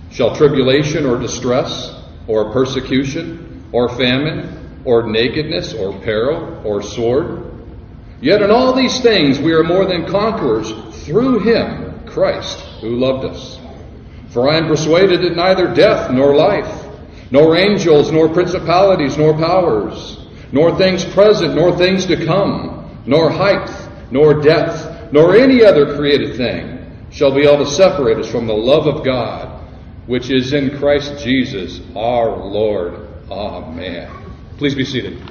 Shall tribulation or distress, or persecution, or famine, or nakedness, or peril, or sword? Yet in all these things we are more than conquerors through him, Christ, who loved us. For I am persuaded that neither death nor life, nor angels, nor principalities, nor powers, nor things present, nor things to come, nor height, nor depth, nor any other created thing shall be able to separate us from the love of God, which is in Christ Jesus our Lord. Amen. Please be seated.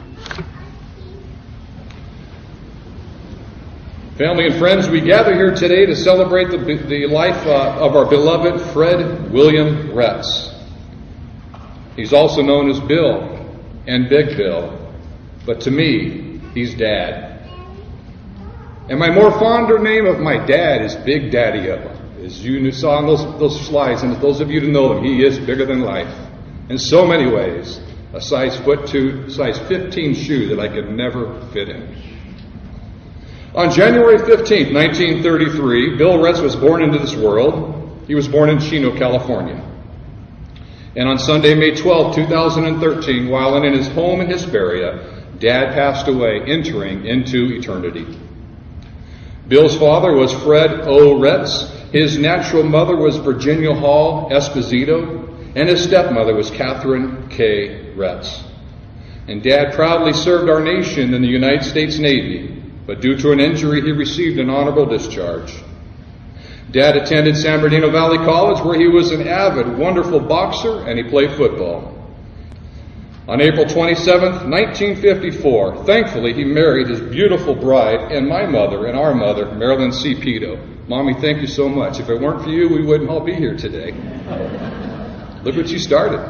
Family and friends, we gather here today to celebrate the life of our beloved Fred William Retz. He's also known as Bill and Big Bill, but to me, he's Dad. And my more fonder name of my dad is Big Daddy-O. As you saw on those slides, and those of you who know him, he is bigger than life. In so many ways, a size 15 shoe that I could never fit in. On January 15th, 1933, Bill Retz was born into this world. He was born in Chino, California. And on Sunday, May 12, 2013, while in his home in Hesperia, Dad passed away, entering into eternity. Bill's father was Fred O. Retz. His natural mother was Virginia Hall Esposito, and his stepmother was Catherine K. Retz. And Dad proudly served our nation in the United States Navy, but due to an injury, he received an honorable discharge. Dad attended San Bernardino Valley College, where he was an avid, wonderful boxer, and he played football. On April 27th, 1954, thankfully, he married his beautiful bride and my mother and our mother, Marilyn C. Pito. Mommy, thank you so much. If it weren't for you, we wouldn't all be here today. Look what you started.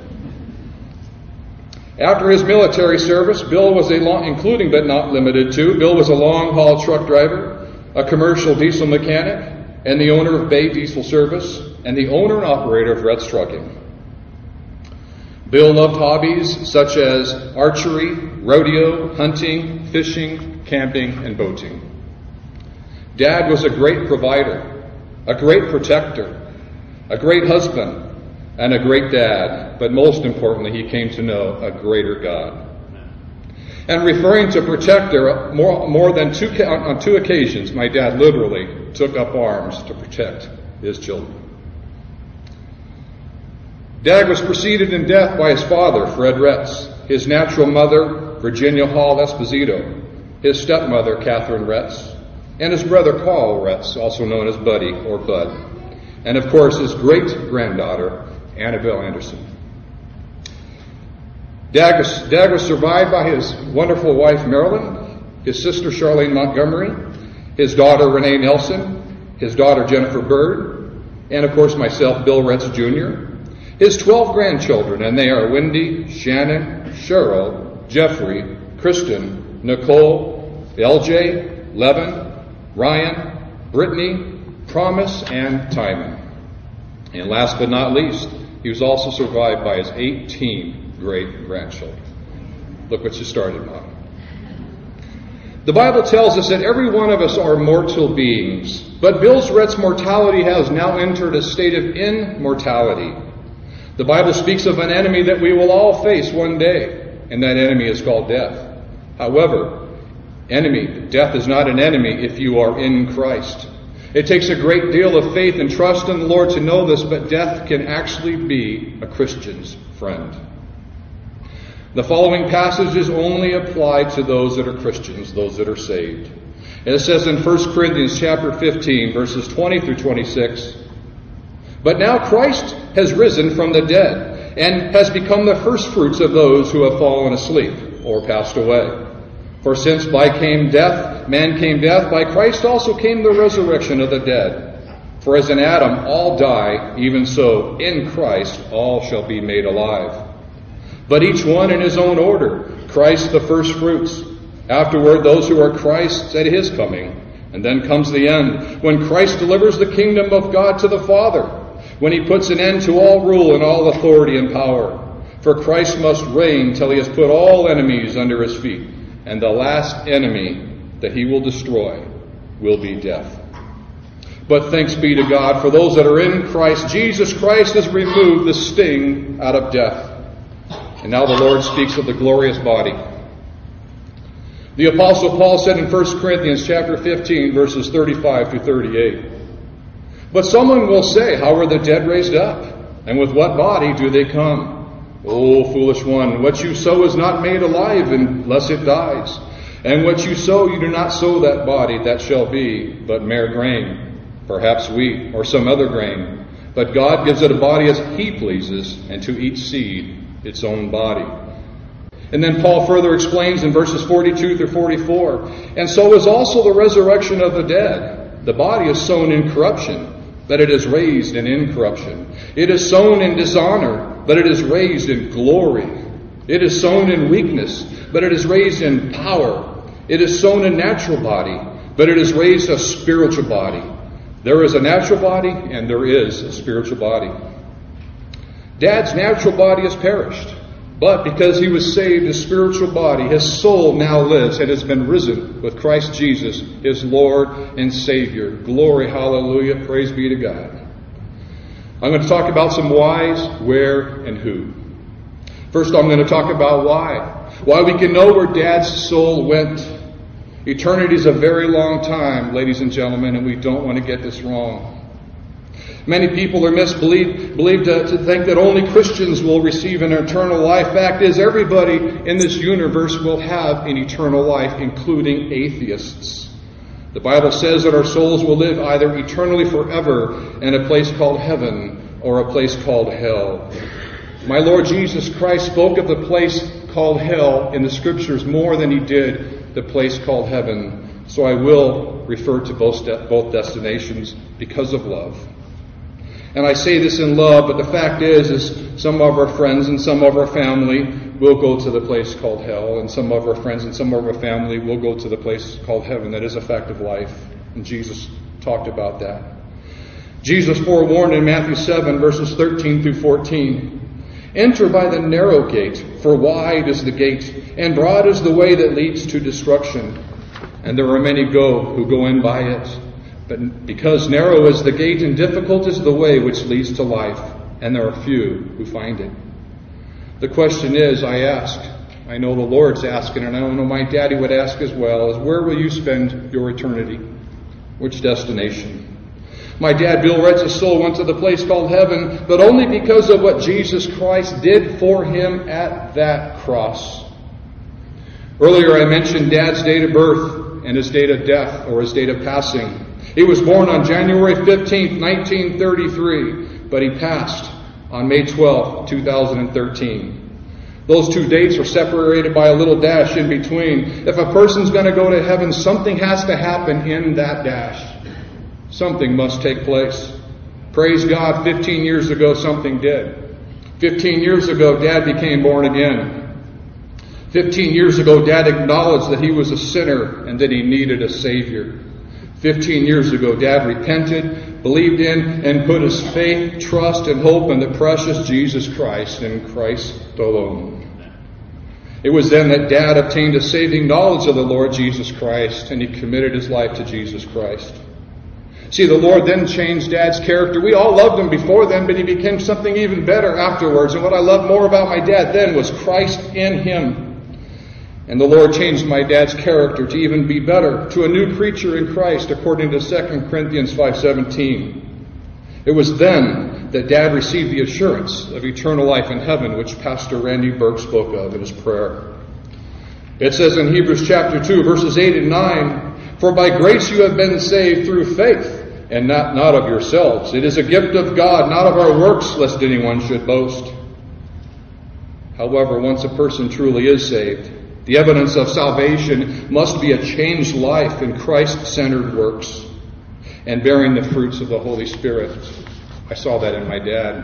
After his military service, Bill was including but not limited to, Bill was a long-haul truck driver, a commercial diesel mechanic, and the owner of Bay Diesel Service, and the owner and operator of Retz Trucking. Bill loved hobbies such as archery, rodeo, hunting, fishing, camping, and boating. Dad was a great provider, a great protector, a great husband, and a great dad, but most importantly, he came to know a greater God. And referring to protector, more than on two occasions, my dad literally took up arms to protect his children. Dad was preceded in death by his father, Fred Retz, his natural mother, Virginia Hall Esposito, his stepmother, Catherine Retz, and his brother, Carl Retz, also known as Buddy or Bud, and of course his great-granddaughter, Annabelle Anderson. Dad was survived by his wonderful wife, Marilyn, his sister, Charlene Montgomery, his daughter, Renee Nelson, his daughter, Jennifer Bird, and of course myself, Bill Retz Jr., his 12 grandchildren, and they are Wendy, Shannon, Cheryl, Jeffrey, Kristen, Nicole, LJ, Levin, Ryan, Brittany, Promise, and Timon. And last but not least, he was also survived by his 18 great-grandchildren. Look what you started, Mom. The Bible tells us that every one of us are mortal beings, but Bill Retz's mortality has now entered a state of immortality. The Bible speaks of an enemy that we will all face one day, and that enemy is called death. However, death is not an enemy if you are in Christ. It takes a great deal of faith and trust in the Lord to know this, but death can actually be a Christian's friend. The following passages only apply to those that are Christians, those that are saved. And it says in 1 Corinthians chapter 15, verses 20 through 26, "But now Christ has risen from the dead and has become the firstfruits of those who have fallen asleep or passed away. For since man came death, by Christ also came the resurrection of the dead. For as in Adam all die, even so in Christ all shall be made alive. But each one in his own order, Christ the firstfruits, afterward those who are Christ's at his coming. And then comes the end, when Christ delivers the kingdom of God to the Father, when he puts an end to all rule and all authority and power. For Christ must reign till he has put all enemies under his feet, and the last enemy that he will destroy will be death. But thanks be to God, for those that are in Christ, Jesus Christ has removed the sting out of death. And now the Lord speaks of the glorious body. The Apostle Paul said in 1 Corinthians chapter 15, verses 35 to 38, "But someone will say, how are the dead raised up? And with what body do they come? O foolish one, what you sow is not made alive unless it dies. And what you sow, you do not sow that body that shall be, but mere grain, perhaps wheat or some other grain. But God gives it a body as He pleases, and to each seed its own body." And then Paul further explains in verses 42 through 44, "And so is also the resurrection of the dead. The body is sown in corruption, but it is raised in incorruption. It is sown in dishonor, but it is raised in glory. It is sown in weakness, but it is raised in power. It is sown a natural body, but it is raised a spiritual body. There is a natural body, and there is a spiritual body." Dad's natural body has perished, but because he was saved, his spiritual body, his soul now lives and has been risen with Christ Jesus, his Lord and Savior. Glory, hallelujah, praise be to God. I'm going to talk about some whys, where, and who. First, I'm going to talk about why. Why we can know where Dad's soul went. Eternity is a very long time, ladies and gentlemen, and we don't want to get this wrong. Many people are believed to think that only Christians will receive an eternal life. Fact is, everybody in this universe will have an eternal life, including atheists. The Bible says that our souls will live either eternally forever in a place called heaven or a place called hell. My Lord Jesus Christ spoke of the place called hell in the Scriptures more than He did the place called heaven. So I will refer to both destinations because of love. And I say this in love, but the fact is some of our friends and some of our family will go to the place called hell, and some of our friends and some of our family will go to the place called heaven. That is a fact of life, and Jesus talked about that. Jesus forewarned in Matthew 7, verses 13 through 14, "Enter by the narrow gate, for wide is the gate, and broad is the way that leads to destruction, and there are many who go in by it. But because narrow is the gate and difficult is the way which leads to life, and there are few who find it." The question is, I know the Lord's asking, and I know my daddy would ask as well, is where will you spend your eternity? Which destination? My dad, Bill Retz's soul went to the place called heaven, but only because of what Jesus Christ did for him at that cross. Earlier I mentioned Dad's date of birth and his date of death, or his date of passing. He was born on January 15th, 1933, but he passed on May 12th, 2013. Those two dates are separated by a little dash in between. If a person's going to go to heaven, something has to happen in that dash. Something must take place. Praise God, 15 years ago something did. 15 years ago, Dad became born again. 15 years ago, Dad acknowledged that he was a sinner and that he needed a Savior. 15 years ago, Dad repented, believed in, and put his faith, trust, and hope in the precious Jesus Christ and Christ alone. It was then that Dad obtained a saving knowledge of the Lord Jesus Christ, and he committed his life to Jesus Christ. See, the Lord then changed Dad's character. We all loved him before then, but he became something even better afterwards. And what I loved more about my dad then was Christ in him. And the Lord changed my dad's character to even be better, to a new creature in Christ, according to 2 Corinthians 5:17. It was then that Dad received the assurance of eternal life in heaven, which Pastor Randy Burke spoke of in his prayer. It says in Hebrews chapter 2, verses 8 and 9, "For by grace you have been saved through faith, and not of yourselves. It is a gift of God, not of our works, lest anyone should boast." However, once a person truly is saved, the evidence of salvation must be a changed life in Christ-centered works and bearing the fruits of the Holy Spirit. I saw that in my dad.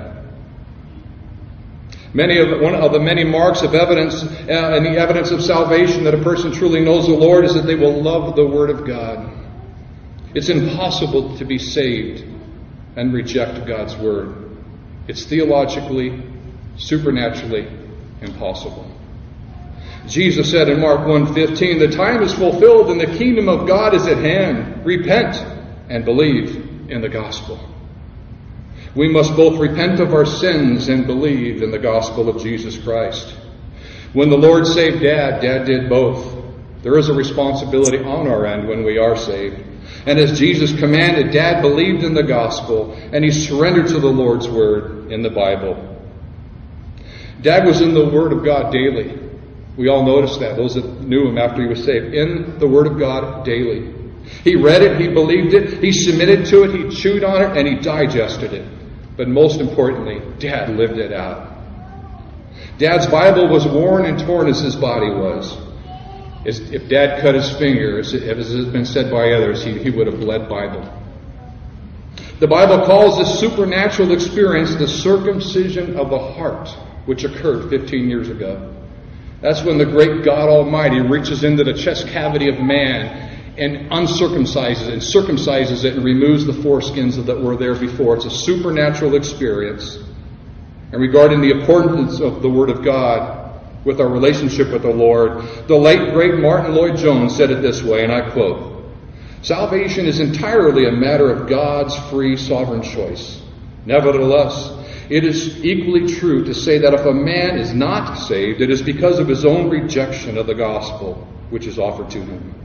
One of the many marks of evidence and the evidence of salvation that a person truly knows the Lord is that they will love the Word of God. It's impossible to be saved and reject God's Word. It's theologically, supernaturally impossible. Jesus said in Mark 1:15, "The time is fulfilled and the kingdom of God is at hand. Repent and believe in the gospel. We must both repent of our sins and believe in the gospel of Jesus Christ. When the Lord saved Dad, Dad did both. There is a responsibility on our end when we are saved. And as Jesus commanded, Dad believed in the gospel and he surrendered to the Lord's word in the Bible. Dad was in the Word of God daily. We all noticed that, those that knew him after he was saved. In the Word of God daily. He read it, he believed it, he submitted to it, he chewed on it, and he digested it. But most importantly, Dad lived it out. Dad's Bible was worn and torn as his body was. If Dad cut his finger, as has been said by others, he would have bled Bible. The Bible calls this supernatural experience the circumcision of the heart, which occurred 15 years ago. That's when the great God Almighty reaches into the chest cavity of man and uncircumcises and circumcises it and removes the foreskins that were there before. It's a supernatural experience. And regarding the importance of the Word of God with our relationship with the Lord, the late, great Martin Lloyd-Jones said it this way, and I quote, "Salvation is entirely a matter of God's free sovereign choice. Nevertheless, it is equally true to say that if a man is not saved, it is because of his own rejection of the gospel which is offered to him."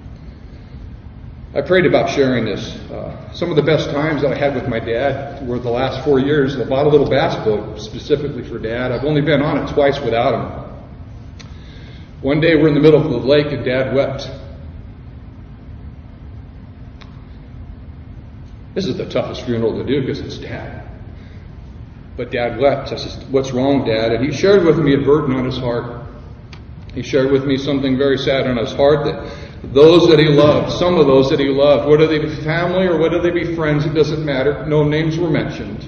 I prayed about sharing this. Some of the best times that I had with my dad were the last 4 years. I bought a little bass boat specifically for Dad. I've only been on it twice without him. One day we're in the middle of the lake and Dad wept. This is the toughest funeral to do because it's Dad. But Dad wept. I said, "What's wrong, Dad?" And he shared with me a burden on his heart. He shared with me something very sad on his heart, that those that he loved, some of those that he loved, whether they be family or whether they be friends, it doesn't matter. No names were mentioned.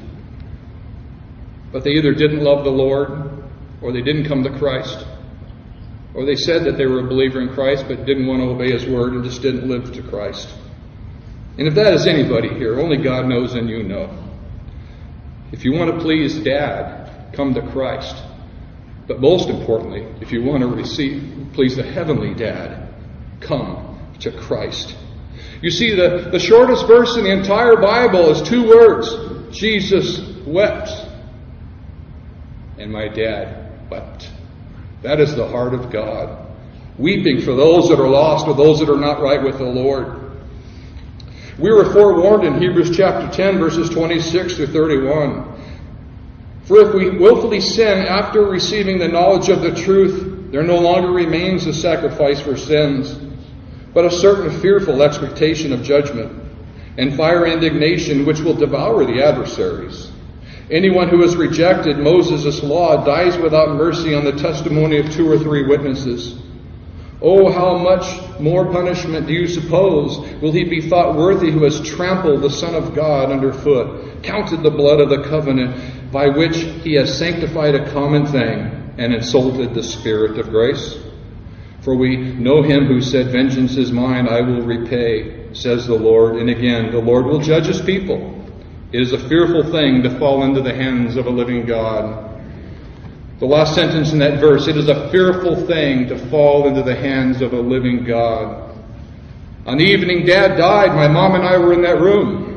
But they either didn't love the Lord, or they didn't come to Christ. Or they said that they were a believer in Christ, but didn't want to obey His word and just didn't live to Christ. And if that is anybody here, only God knows and you know. If you want to please Dad, come to Christ. But most importantly, if you want to please the Heavenly Dad, come to Christ. You see, the shortest verse in the entire Bible is 2 words. Jesus wept. And my dad wept. That is the heart of God. Weeping for those that are lost or those that are not right with the Lord. We were forewarned in Hebrews chapter 10, verses 26 to 31. For if we willfully sin after receiving the knowledge of the truth, there no longer remains a sacrifice for sins, but a certain fearful expectation of judgment and fire indignation which will devour the adversaries. Anyone who has rejected Moses' law dies without mercy on the testimony of 2 or 3 witnesses. Oh, how much more punishment do you suppose will he be thought worthy who has trampled the Son of God underfoot, counted the blood of the covenant by which he has sanctified a common thing, and insulted the Spirit of grace? For we know him who said, "Vengeance is mine, I will repay," says the Lord. And again, the Lord will judge his people. It is a fearful thing to fall into the hands of a living God. The last sentence in that verse, it is a fearful thing to fall into the hands of a living God. On the evening Dad died, my mom and I were in that room.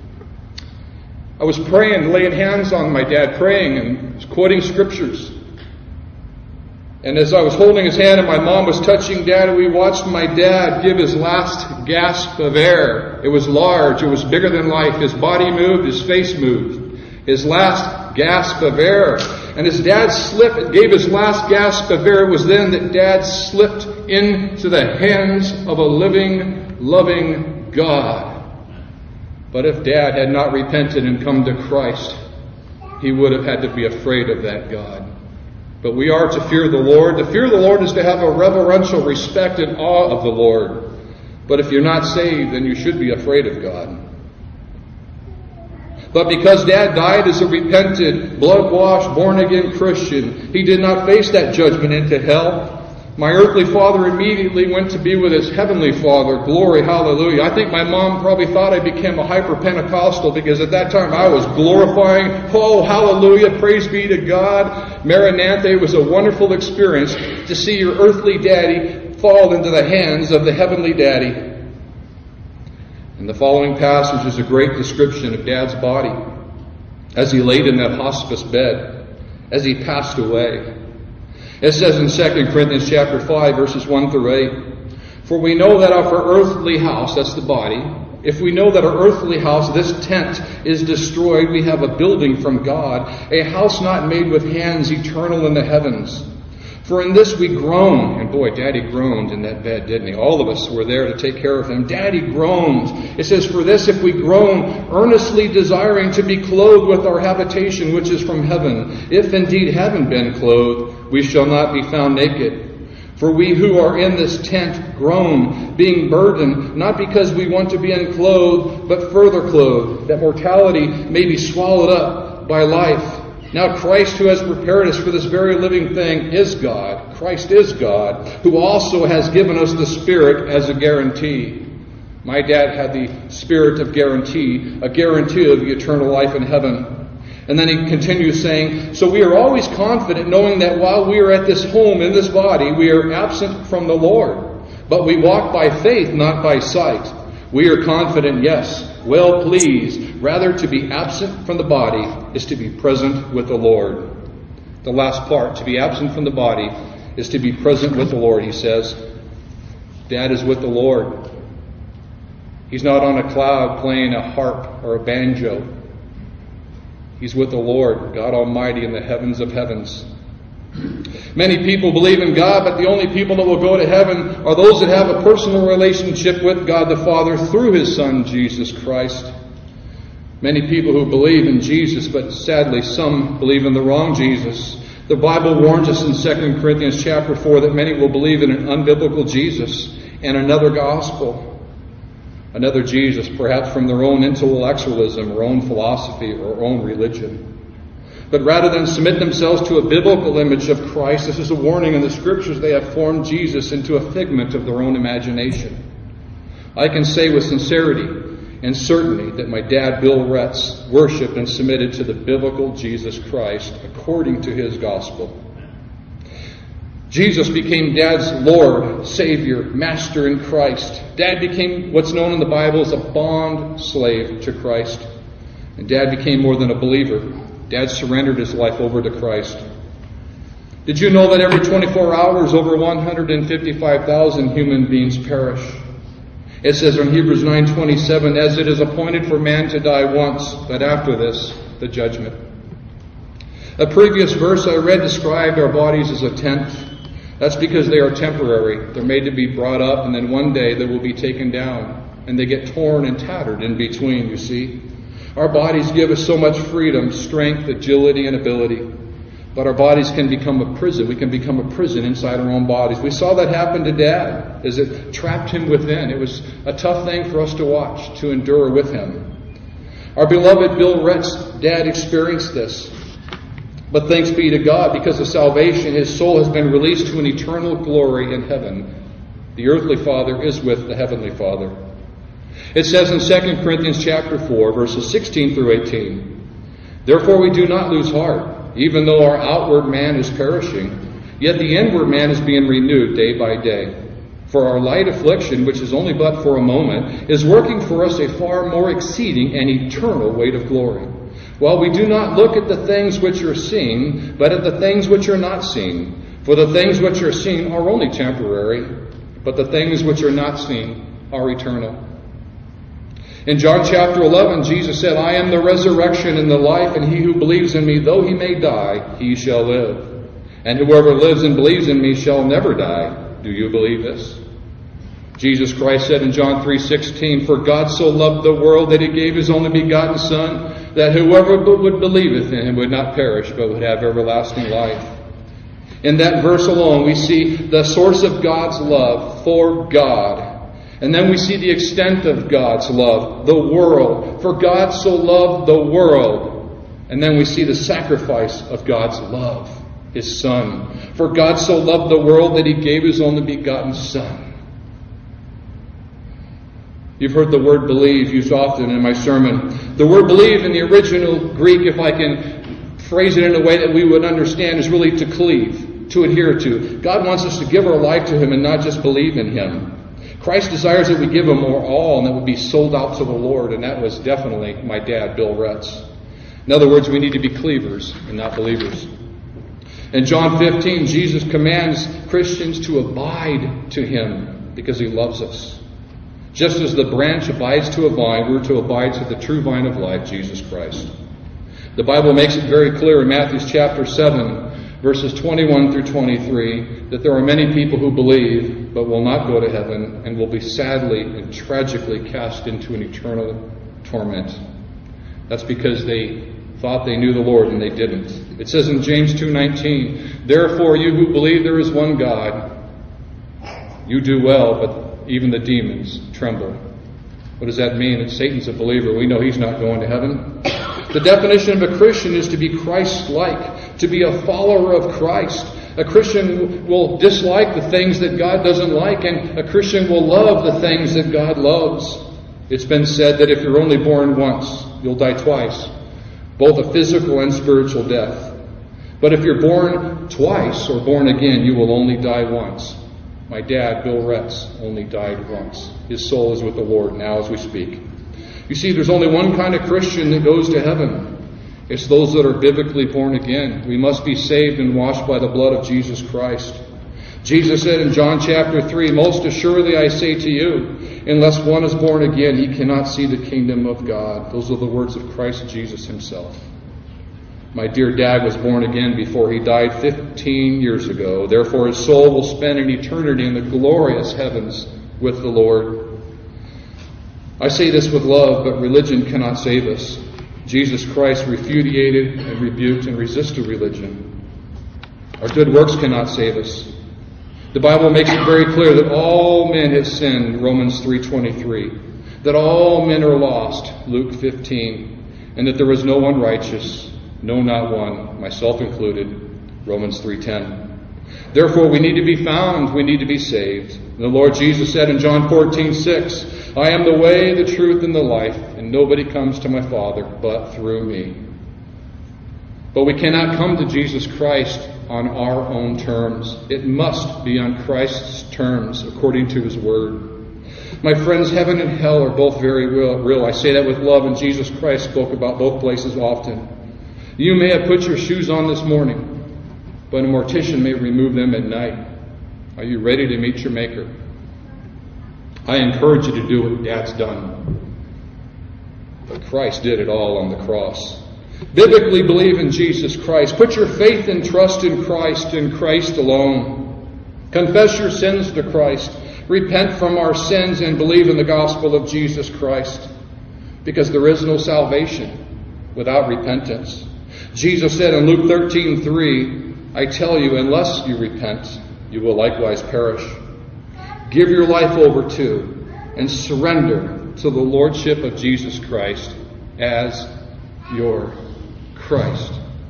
I was praying, laying hands on my dad, praying and quoting scriptures. And as I was holding his hand and my mom was touching Dad, we watched my dad give his last gasp of air. It was large. It was bigger than life. His body moved. His face moved. His last gasp of air. And as Dad slipped and gave his last gasp of air, it was then that Dad slipped into the hands of a living, loving God. But if Dad had not repented and come to Christ, he would have had to be afraid of that God. But we are to fear the Lord. To fear the Lord is to have a reverential respect and awe of the Lord. But if you're not saved, then you should be afraid of God. But because Dad died as a repentant, blood-washed, born-again Christian, he did not face that judgment into hell. My earthly father immediately went to be with his heavenly Father. Glory, hallelujah. I think my mom probably thought I became a hyper-Pentecostal because at that time I was glorifying, oh, hallelujah, praise be to God. Maranatha, it was a wonderful experience to see your earthly daddy fall into the hands of the heavenly daddy. And And the following passage is a great description of Dad's body as he laid in that hospice bed, as he passed away. It says in 2 Corinthians chapter 5, verses 1 through 8, "For we know that our earthly house," that's the body, "if we know that our earthly house, this tent, is destroyed, we have a building from God, a house not made with hands, eternal in the heavens. For in this we groan." And boy, Daddy groaned in that bed, didn't he? All of us were there to take care of him. Daddy groaned. It says, "For this if we groan, earnestly desiring to be clothed with our habitation which is from heaven, if indeed having been clothed, we shall not be found naked. For we who are in this tent groan, being burdened, not because we want to be unclothed, but further clothed, that mortality may be swallowed up by life. Now Christ, who has prepared us for this very living thing, is God." Christ is God, "who also has given us the Spirit as a guarantee." My dad had the spirit of guarantee, a guarantee of the eternal life in heaven. And then he continues saying, "So we are always confident, knowing that while we are at this home in this body, we are absent from the Lord. But we walk by faith, not by sight. We are confident, yes, well pleased. Rather to be absent from the body is to be present with the Lord." The last part, to be absent from the body is to be present with the Lord, he says. Dad is with the Lord. He's not on a cloud playing a harp or a banjo. He's with the Lord, God Almighty, in the heavens of heavens. Many people believe in God, but the only people that will go to heaven are those that have a personal relationship with God the Father through His Son, Jesus Christ. Many people who believe in Jesus, but sadly some believe in the wrong Jesus. The Bible warns us in 2 Corinthians chapter 4 that many will believe in an unbiblical Jesus and another gospel. Another Jesus, perhaps from their own intellectualism or own philosophy or own religion. But rather than submit themselves to a biblical image of Christ, this is a warning in the Scriptures, they have formed Jesus into a figment of their own imagination. I can say with sincerity and certainty that my dad, Bill Retz, worshipped and submitted to the biblical Jesus Christ according to His gospel. Jesus became Dad's Lord, Savior, Master in Christ. Dad became what's known in the Bible as a bond slave to Christ. And Dad became more than a believer. Dad surrendered his life over to Christ. Did you know that every 24 hours over 155,000 human beings perish? It says in Hebrews 9:27, "As it is appointed for man to die once, but after this, the judgment." A previous verse I read described our bodies as a tent. That's because they are temporary. They're made to be brought up, and then one day they will be taken down. And they get torn and tattered in between, you see. Our bodies give us so much freedom, strength, agility, and ability. But our bodies can become a prison. We can become a prison inside our own bodies. We saw that happen to Dad as it trapped him within. It was a tough thing for us to watch, to endure with him. Our beloved Bill Rett's dad experienced this. But thanks be to God, because of salvation, his soul has been released to an eternal glory in heaven. The earthly father is with the heavenly Father. It says in 2 Corinthians chapter 4, verses 16 through 18, "Therefore we do not lose heart, even though our outward man is perishing, yet the inward man is being renewed day by day. For our light affliction, which is only but for a moment, is working for us a far more exceeding and eternal weight of glory. While we do not look at the things which are seen, but at the things which are not seen. For the things which are seen are only temporary, but the things which are not seen are eternal." In John chapter 11, Jesus said, "I am the resurrection and the life, and he who believes in me, though he may die, he shall live. And whoever lives and believes in me shall never die." Do you believe this? Jesus Christ said in John 3:16, "For God so loved the world that he gave his only begotten Son, that whoever would believeth in him would not perish, but would have everlasting life." In that verse alone, we see the source of God's love for God. And then we see the extent of God's love, the world. For God so loved the world. And then we see the sacrifice of God's love, His Son. For God so loved the world that He gave His only begotten Son. You've heard the word believe used often in my sermon. The word believe in the original Greek, if I can phrase it in a way that we would understand, is really to cleave, to adhere to. God wants us to give our life to Him and not just believe in Him. Christ desires that we give Him our all and that we be sold out to the Lord, and that was definitely my dad, Bill Retz. In other words, we need to be cleavers and not believers. In John 15, Jesus commands Christians to abide to Him because He loves us. Just as the branch abides to a vine, we're to abide to the true vine of life, Jesus Christ. The Bible makes it very clear in Matthew chapter 7, verses 21 through 23, that there are many people who believe but will not go to heaven and will be sadly and tragically cast into an eternal torment. That's because they thought they knew the Lord and they didn't. It says in James 2:19, "Therefore you who believe there is one God, you do well, but even the demons tremble." What does that mean? That Satan's a believer. We know he's not going to heaven. The definition of a Christian is to be Christ-like, to be a follower of Christ. A Christian will dislike the things that God doesn't like, and a Christian will love the things that God loves. It's been said that if you're only born once, you'll die twice, both a physical and spiritual death. But if you're born twice or born again, you will only die once. My dad, Bill Retz, only died once. His soul is with the Lord now as we speak. You see, there's only one kind of Christian that goes to heaven. It's those that are biblically born again. We must be saved and washed by the blood of Jesus Christ. Jesus said in John chapter 3, "Most assuredly I say to you, unless one is born again, he cannot see the kingdom of God." Those are the words of Christ Jesus Himself. My dear dad was born again before he died 15 years ago. Therefore his soul will spend an eternity in the glorious heavens with the Lord. I say this with love, but religion cannot save us. Jesus Christ repudiated and rebuked and resisted religion. Our good works cannot save us. The Bible makes it very clear that all men have sinned, Romans 3:23. That all men are lost, Luke 15. And that there is no one righteous, no, not one, myself included, Romans 3:10. Therefore, we need to be found, we need to be saved. And the Lord Jesus said in John 14:6, "I am the way, the truth, and the life, and nobody comes to my Father but through me." But we cannot come to Jesus Christ on our own terms. It must be on Christ's terms, according to His Word. My friends, heaven and hell are both very real. I say that with love, and Jesus Christ spoke about both places often. You may have put your shoes on this morning, but a mortician may remove them at night. Are you ready to meet your Maker? I encourage you to do what Dad's done. But Christ did it all on the cross. Biblically believe in Jesus Christ. Put your faith and trust in Christ and Christ alone. Confess your sins to Christ. Repent from our sins and believe in the gospel of Jesus Christ. Because there is no salvation without repentance. Jesus said in Luke 13:3, "I tell you, unless you repent, you will likewise perish." Give your life over to and surrender to the Lordship of Jesus Christ as your Christ.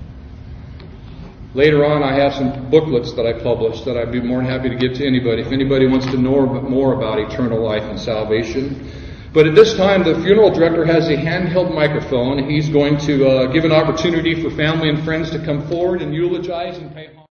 Later on, I have some booklets that I published that I'd be more than happy to give to anybody if anybody wants to know more about eternal life and salvation. But at this time, the funeral director has a handheld microphone. He's going to give an opportunity for family and friends to come forward and eulogize and pay homage.